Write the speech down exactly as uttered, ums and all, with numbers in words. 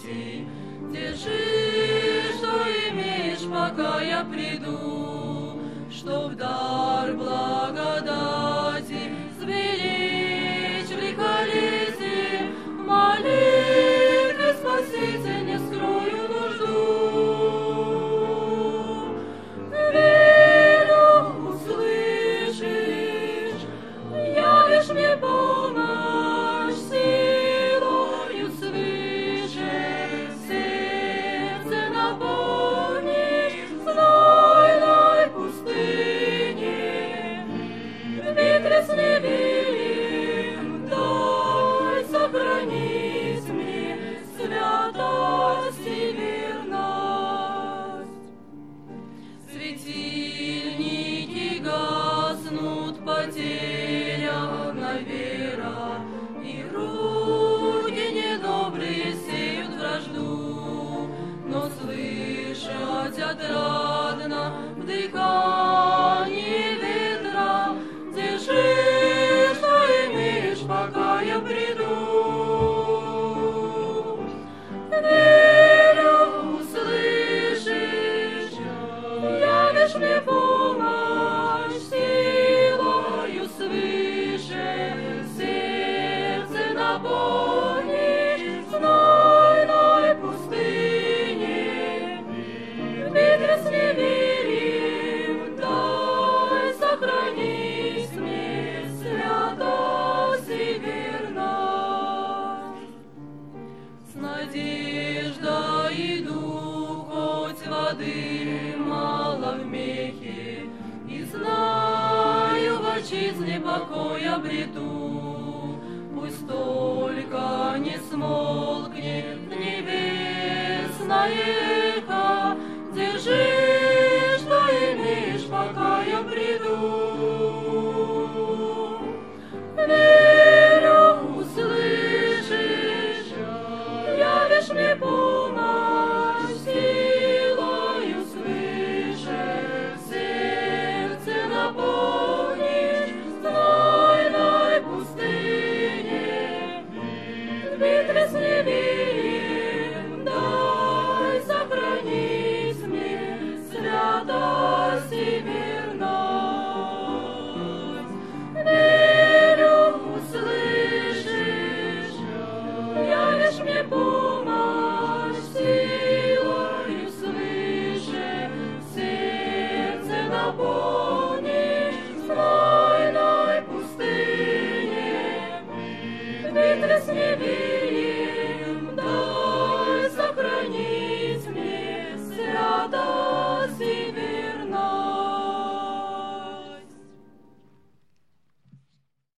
пути. Держи, что имеешь, пока я приду, чтоб дар благодати сберечь в лихолетии, в молитве Спаситель не скрою нужду. Верю, услышишь, явишь мне помощь силою свыше, сердце наполнишь знойной пустыне. В битве с неверием дай сохранить мне святость и верность. Светильники гаснут, потеряна вера, и руки недобрые сеют вражду, но слышать отрадно в дыхании ветра. Держи, что имеешь, пока я приду. Верю, услышишь, явишь мне помощь силою свыше, сердце наполнишь знойной пустыне. В битве с неверием дай сохранить мне святость и верность. С надеждой иду, хоть воды мало в мехе, и знаю, в отчизне покой обрету. Пусть только не смолкнет небесное эхо. Держи, что имеешь, пока я приду. Верю, услышишь, явишь мне помощь силою свыше, сердце наполнишь знойной пустыне. В битве с неверием дай сохранить мне святость и верность. Верю, услышишь, явишь мне помощь силою свыше, сердце наполнишь знойной пустыне. В битве с неверием